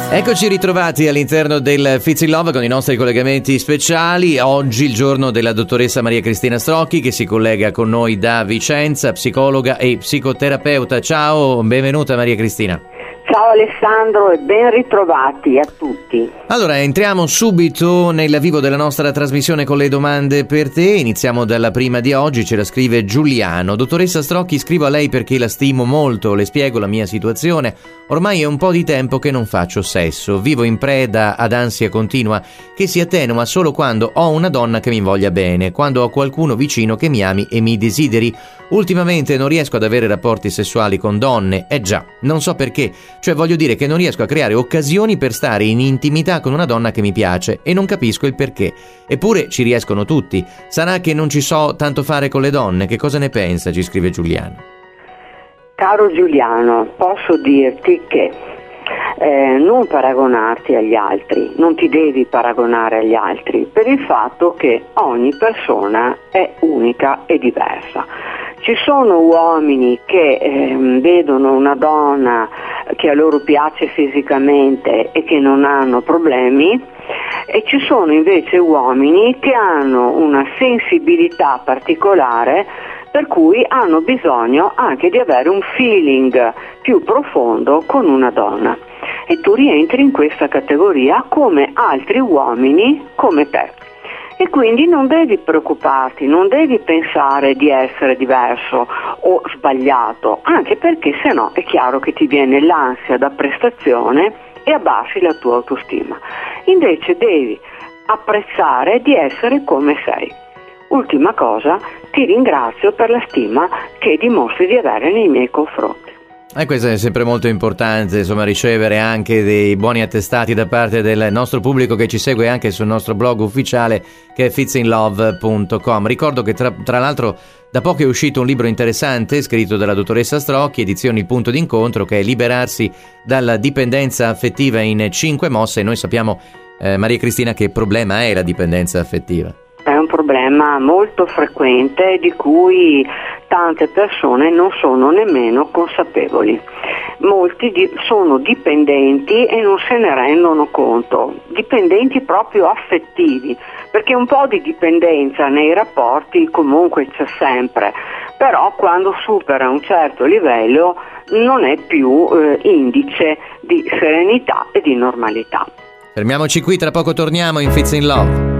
Eccoci ritrovati all'interno del Fits in Love con i nostri collegamenti speciali. Oggi il giorno della dottoressa Maria Cristina Strocchi, che si collega con noi da Vicenza, psicologa e psicoterapeuta. Ciao, benvenuta Maria Cristina. Ciao Alessandro e ben ritrovati a tutti. Allora, entriamo subito nel vivo della nostra trasmissione con le domande per te. Iniziamo dalla prima di oggi, ce la scrive Giuliano. Dottoressa Strocchi, scrivo a lei perché la stimo molto, le spiego la mia situazione. Ormai è un po' di tempo che non faccio sesso, vivo in preda ad ansia continua che si attenua solo quando ho una donna che mi voglia bene, quando ho qualcuno vicino che mi ami e mi desideri. Ultimamente non riesco ad avere rapporti sessuali con donne, già, non so perché, cioè voglio dire che non riesco a creare occasioni per stare in intimità con una donna che mi piace e non capisco il perché. Eppure ci riescono tutti. Sarà che non ci so tanto fare con le donne? Che cosa ne pensa? Ci scrive Giuliano. Caro Giuliano, posso dirti che non paragonarti agli altri, non ti devi paragonare agli altri per il fatto che ogni persona è unica e diversa. Ci sono uomini che vedono una donna che a loro piace fisicamente e che non hanno problemi, e ci sono invece uomini che hanno una sensibilità particolare per cui hanno bisogno anche di avere un feeling più profondo con una donna. E tu rientri in questa categoria come altri uomini come te. E quindi non devi preoccuparti, non devi pensare di essere diverso o sbagliato, anche perché sennò è chiaro che ti viene l'ansia da prestazione e abbassi la tua autostima. Invece devi apprezzare di essere come sei. Ultima cosa, ti ringrazio per la stima che dimostri di avere nei miei confronti. Questo è sempre molto importante, insomma, ricevere anche dei buoni attestati da parte del nostro pubblico che ci segue anche sul nostro blog ufficiale che è fitsinlove.com. Ricordo che tra l'altro da poco è uscito un libro interessante scritto dalla dottoressa Strocchi, edizioni Il Punto d'Incontro, che è Liberarsi dalla dipendenza affettiva in 5 mosse. E noi sappiamo, Maria Cristina, che problema è la dipendenza affettiva. È un problema molto frequente di cui tante persone non sono nemmeno consapevoli. Molti sono dipendenti e non se ne rendono conto, dipendenti proprio affettivi, perché un po' di dipendenza nei rapporti comunque c'è sempre, però quando supera un certo livello non è più indice di serenità e di normalità. Fermiamoci qui, tra poco torniamo in Fits in Love.